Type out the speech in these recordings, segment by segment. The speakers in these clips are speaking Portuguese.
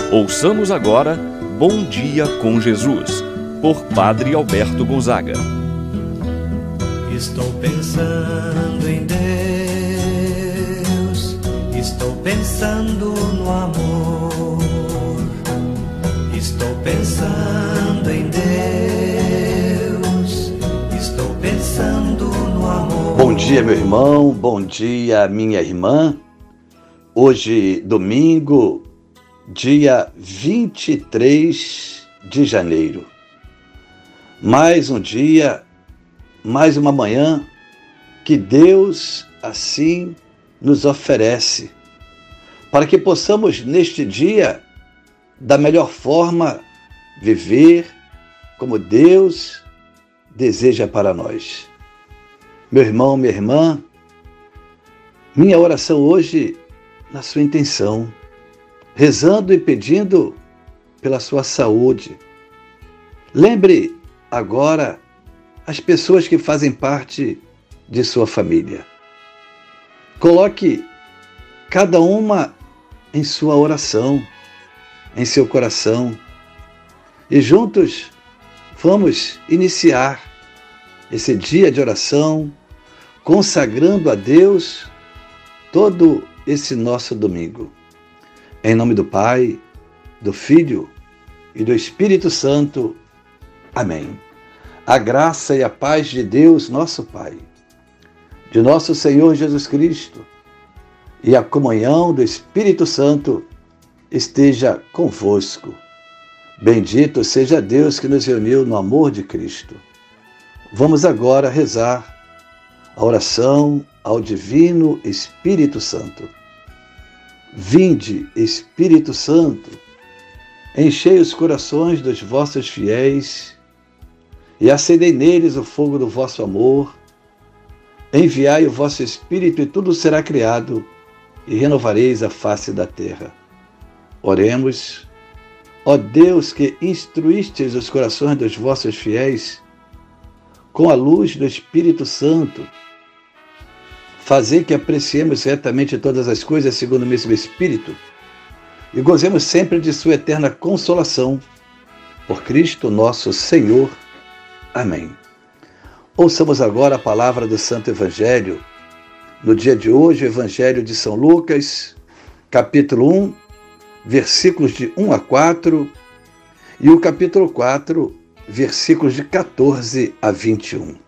Ouçamos agora Bom Dia com Jesus, por Padre Alberto Gonzaga. Estou pensando em Deus, estou pensando no amor, estou pensando em Deus, estou pensando no amor. Bom dia, meu irmão, bom dia, minha irmã. Hoje, domingo, dia 23 de janeiro. Mais um dia, mais uma manhã que Deus assim nos oferece, para que possamos neste dia, da melhor forma, viver como Deus deseja para nós. Meu irmão, minha irmã, minha oração hoje na sua intenção, rezando e pedindo pela sua saúde. Lembre agora as pessoas que fazem parte de sua família. Coloque cada uma em sua oração, em seu coração, e juntos vamos iniciar esse dia de oração, consagrando a Deus todo esse nosso domingo. Em nome do Pai, do Filho e do Espírito Santo. Amém. A graça e a paz de Deus, nosso Pai, de nosso Senhor Jesus Cristo e a comunhão do Espírito Santo esteja convosco. Bendito seja Deus que nos reuniu no amor de Cristo. Vamos agora rezar a oração ao Divino Espírito Santo. Vinde, Espírito Santo, enchei os corações dos vossos fiéis e acendei neles o fogo do vosso amor. Enviai o vosso Espírito e tudo será criado e renovareis a face da terra. Oremos. Ó Deus, que instruístes os corações dos vossos fiéis com a luz do Espírito Santo, fazei que apreciemos retamente todas as coisas segundo o mesmo Espírito e gozemos sempre de sua eterna consolação. Por Cristo nosso Senhor. Amém. Ouçamos agora a palavra do Santo Evangelho. No dia de hoje, o Evangelho de São Lucas, capítulo 1, versículos de 1 a 4, e o capítulo 4, versículos de 14 a 21.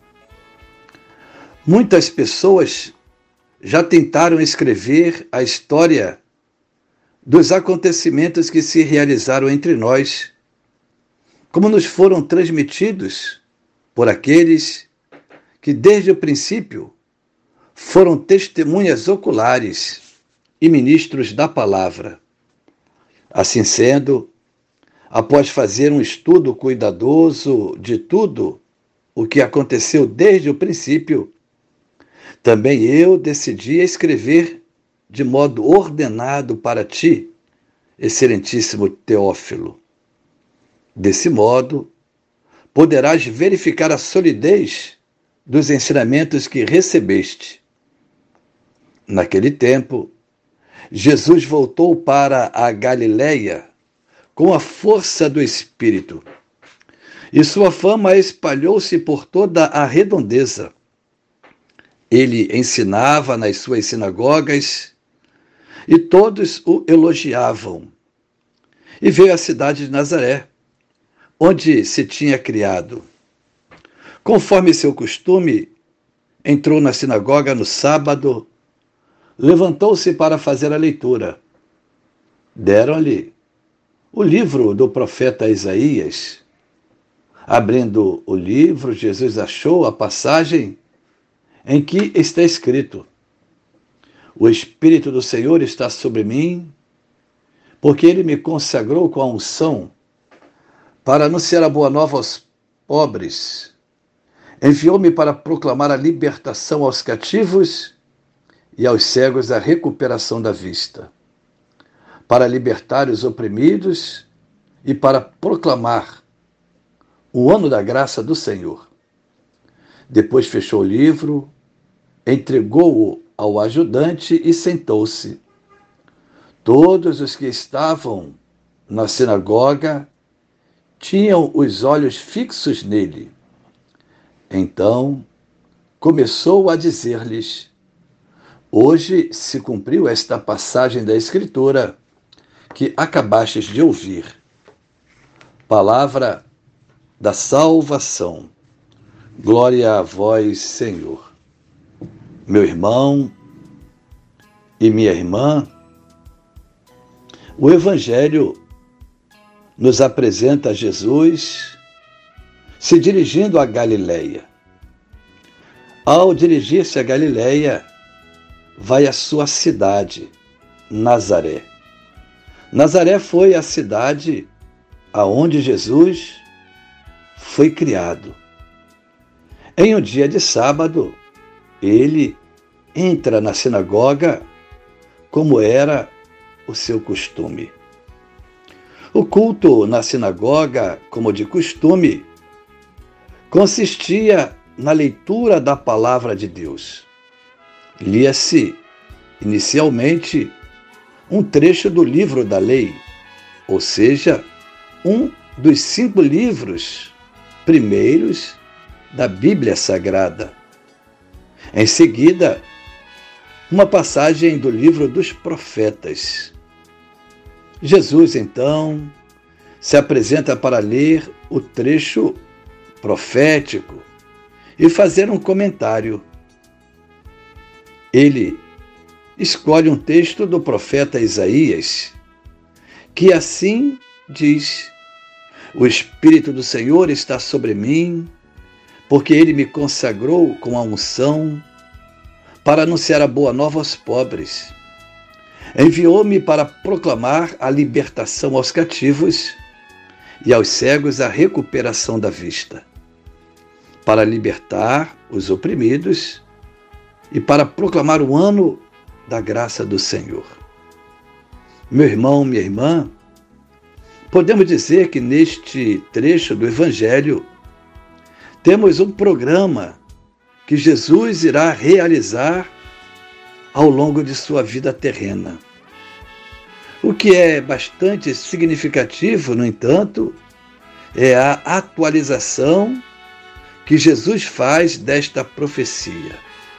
Muitas pessoas já tentaram escrever a história dos acontecimentos que se realizaram entre nós, como nos foram transmitidos por aqueles que desde o princípio foram testemunhas oculares e ministros da palavra. Assim sendo, após fazer um estudo cuidadoso de tudo o que aconteceu desde o princípio, também eu decidi escrever de modo ordenado para ti, excelentíssimo Teófilo. Desse modo, poderás verificar a solidez dos ensinamentos que recebeste. Naquele tempo, Jesus voltou para a Galileia com a força do Espírito, e sua fama espalhou-se por toda a redondeza. Ele ensinava nas suas sinagogas e todos o elogiavam. E veio à cidade de Nazaré, onde se tinha criado. Conforme seu costume, entrou na sinagoga no sábado, levantou-se para fazer a leitura. Deram-lhe o livro do profeta Isaías. Abrindo o livro, Jesus achou a passagem em que está escrito: O Espírito do Senhor está sobre mim, porque Ele me consagrou com a unção para anunciar a boa nova aos pobres. Enviou-me para proclamar a libertação aos cativos e aos cegos a recuperação da vista, para libertar os oprimidos e para proclamar o ano da graça do Senhor. Depois fechou o livro, entregou-o ao ajudante e sentou-se. Todos os que estavam na sinagoga tinham os olhos fixos nele. Então começou a dizer-lhes: hoje se cumpriu esta passagem da Escritura que acabastes de ouvir. Palavra da salvação. Glória a vós, Senhor. Meu irmão e minha irmã, o Evangelho nos apresenta Jesus se dirigindo a Galileia. Ao dirigir-se a Galileia, vai à sua cidade, Nazaré. Nazaré foi a cidade aonde Jesus foi criado. Em um dia de sábado, ele entra na sinagoga como era o seu costume. O culto na sinagoga, como de costume, consistia na leitura da palavra de Deus. Lia-se, inicialmente, um trecho do livro da lei, ou seja, um dos 5 livros primeiros da Bíblia Sagrada. Em seguida, uma passagem do livro dos profetas. Jesus, então, se apresenta para ler o trecho profético e fazer um comentário. Ele escolhe um texto do profeta Isaías, que assim diz: o Espírito do Senhor está sobre mim, porque ele me consagrou com a unção para anunciar a boa nova aos pobres. Enviou-me para proclamar a libertação aos cativos e aos cegos a recuperação da vista, para libertar os oprimidos e para proclamar o ano da graça do Senhor. Meu irmão, minha irmã, podemos dizer que neste trecho do Evangelho temos um programa que Jesus irá realizar ao longo de sua vida terrena. O que é bastante significativo, no entanto, é a atualização que Jesus faz desta profecia.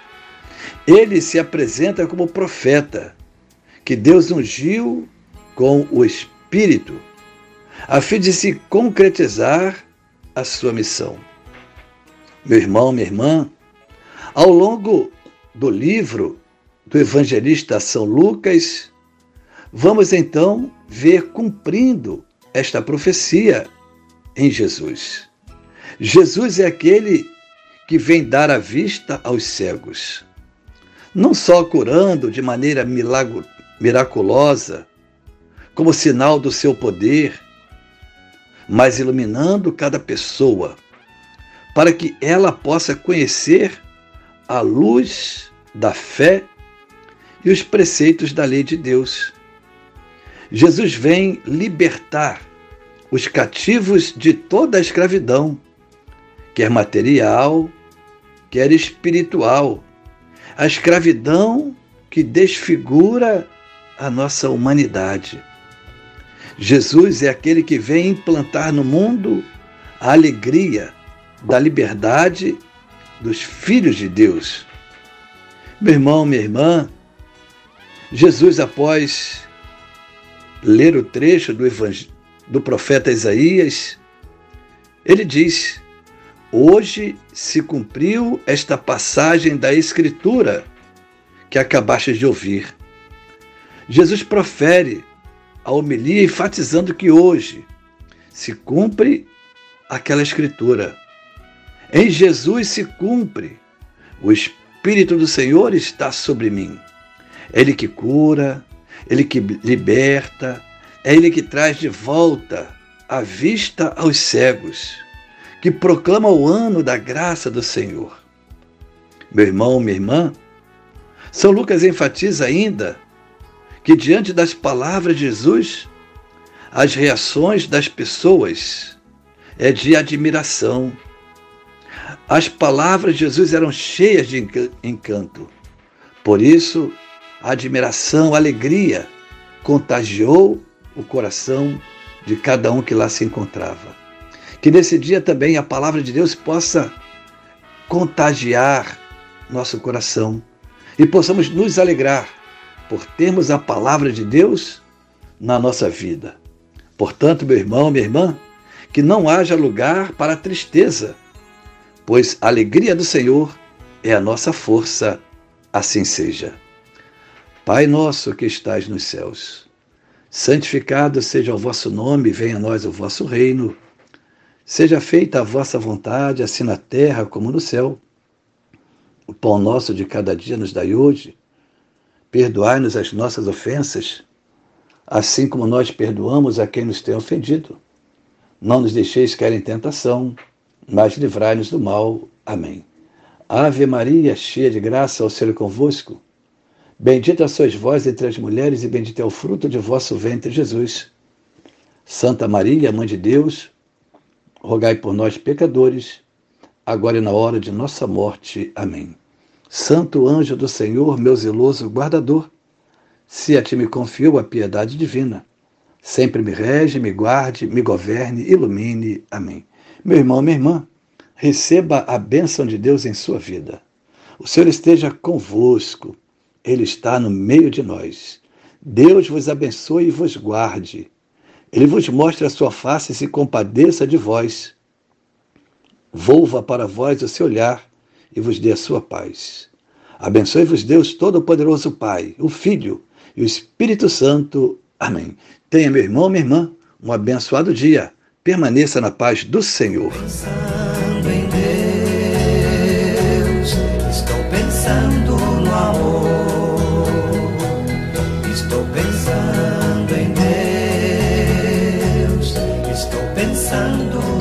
Ele se apresenta como profeta, que Deus ungiu com o Espírito, a fim de se concretizar a sua missão. Meu irmão, minha irmã, ao longo do livro do evangelista São Lucas, vamos então ver cumprindo esta profecia em Jesus. Jesus é aquele que vem dar a vista aos cegos, não só curando de maneira miraculosa, como sinal do seu poder, mas iluminando cada pessoa, para que ela possa conhecer a luz da fé e os preceitos da lei de Deus. Jesus vem libertar os cativos de toda a escravidão, quer material, quer espiritual, a escravidão que desfigura a nossa humanidade. Jesus é aquele que vem implantar no mundo a alegria da liberdade dos filhos de Deus. Meu irmão, minha irmã, Jesus, após ler o trecho do profeta Isaías, ele diz: hoje se cumpriu esta passagem da Escritura que acabaste de ouvir. Jesus profere a homilia enfatizando que hoje se cumpre aquela Escritura. Em Jesus se cumpre. O Espírito do Senhor está sobre mim. É Ele que cura, Ele que liberta, é Ele que traz de volta a vista aos cegos, que proclama o ano da graça do Senhor. Meu irmão, minha irmã, São Lucas enfatiza ainda que diante das palavras de Jesus, as reações das pessoas é de admiração. As palavras de Jesus eram cheias de encanto. Por isso, a admiração, a alegria contagiou o coração de cada um que lá se encontrava. Que nesse dia também a palavra de Deus possa contagiar nosso coração e possamos nos alegrar por termos a palavra de Deus na nossa vida. Portanto, meu irmão, minha irmã, que não haja lugar para a tristeza, pois a alegria do Senhor é a nossa força, assim seja. Pai nosso que estais nos céus, santificado seja o vosso nome, venha a nós o vosso reino. Seja feita a vossa vontade, assim na terra como no céu. O pão nosso de cada dia nos dai hoje. Perdoai-nos as nossas ofensas, assim como nós perdoamos a quem nos tem ofendido. Não nos deixeis cair em tentação, mas livrai-nos do mal. Amém. Ave Maria, cheia de graça, o Senhor é convosco. Bendita sois vós entre as mulheres e bendito é o fruto de vosso ventre, Jesus. Santa Maria, Mãe de Deus, rogai por nós, pecadores, agora e na hora de nossa morte. Amém. Santo anjo do Senhor, meu zeloso guardador, se a ti me confio a piedade divina, sempre me rege, me guarde, me governe, ilumine. Amém. Meu irmão, minha irmã, receba a bênção de Deus em sua vida. O Senhor esteja convosco, Ele está no meio de nós. Deus vos abençoe e vos guarde. Ele vos mostre a sua face e se compadeça de vós. Volva para vós o seu olhar e vos dê a sua paz. Abençoe-vos Deus Todo-Poderoso Pai, o Filho e o Espírito Santo. Amém. Tenha, meu irmão, minha irmã, um abençoado dia. Permaneça na paz do Senhor. Pensando em Deus, estou pensando no amor. Estou pensando em Deus, estou pensando